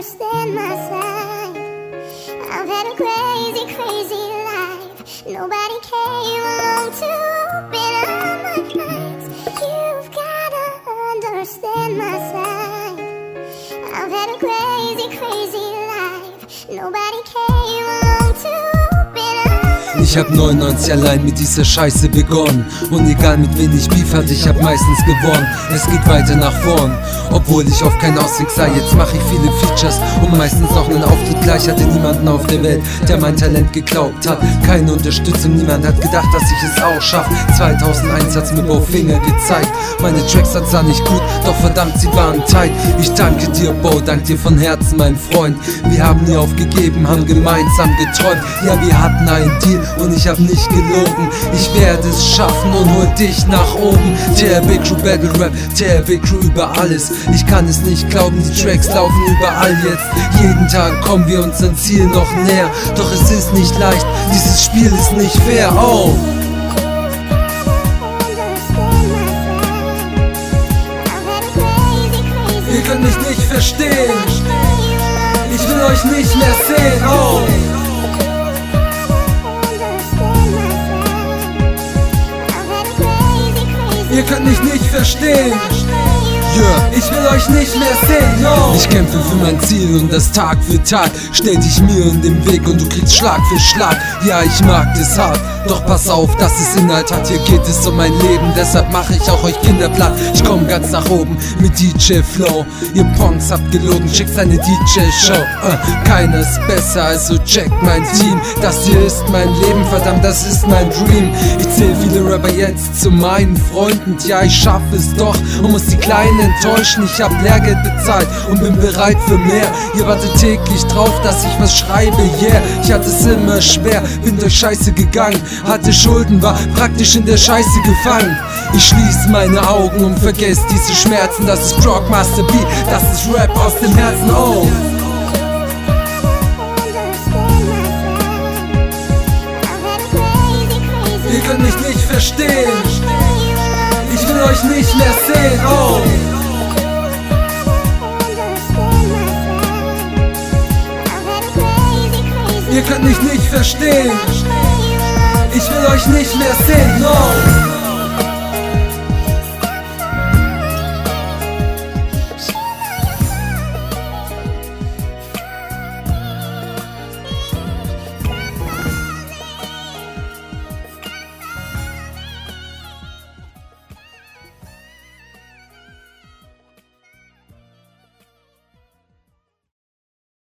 understand my side. I've had a crazy, crazy life. Nobody came along to open up my eyes. You've gotta understand my side. I've had a crazy, crazy life. Nobody came along to open up my eyes. Ich hab 99 allein mit dieser Scheiße begonnen. Und egal mit wen ich Beef hatte, ich hab meistens gewonnen. Es geht weiter nach vorn, obwohl ich auf keinen Ausweg sah. Jetzt mach ich viele Features und meistens auch einen Auftritt gleich. Hatte niemanden auf der Welt, der mein Talent geglaubt hat. Keine Unterstützung, niemand hat gedacht, dass ich es auch schaff. 2001 hat's mir Bowfinger gezeigt. Meine Tracks sah nicht gut, doch verdammt, sie waren tight. Ich danke dir, Bo, dank dir von Herzen, mein Freund. Wir haben nie aufgegeben, haben gemeinsam geträumt. Ja, wir hatten einen Deal und ich hab nicht gelogen. Ich werde es schaffen und hol dich nach oben. TRB Crew Battle Rap, TRB Crew über alles. Ich kann es nicht glauben, die Tracks laufen überall jetzt. Jeden Tag kommen wir unserem Ziel noch näher. Doch es ist nicht leicht, dieses Spiel ist nicht fair. Oh! Ihr könnt mich nicht verstehen. Ich will euch nicht mehr sehen. Oh! Ihr könnt mich nicht verstehen. Yeah. Ich will euch nicht mehr sehen, no. Ich kämpfe für mein Ziel und das Tag für Tag. Stell dich mir in den Weg und du kriegst Schlag für Schlag. Ja, ich mag das hart, doch pass auf, dass es Inhalt hat. Hier geht es um mein Leben, deshalb mache ich auch euch Kinder platt. Ich komm ganz nach oben mit DJ Flow. Ihr Punks habt gelogen, checkt seine DJ-Show. Keiner ist besser, also checkt mein Team. Das hier ist mein Leben, verdammt, das ist mein Dream. Ich zähl viele Rapper jetzt zu meinen Freunden. Ja, ich schaffe es doch und muss die Kleinen enttäuschen. Ich hab Lehrgeld bezahlt und bin bereit für mehr. Ihr wartet täglich drauf, dass ich was schreibe, yeah. Ich hatte es immer schwer, bin durch Scheiße gegangen, hatte Schulden, war praktisch in der Scheiße gefangen. Ich schließ meine Augen und vergess diese Schmerzen. Das ist Progmaster B, das ist Rap aus dem Herzen, oh. Ihr könnt mich nicht verstehen. Ich will euch nicht mehr sehen, oh. Ihr könnt mich nicht verstehen. Ich will euch nicht mehr sehen, no.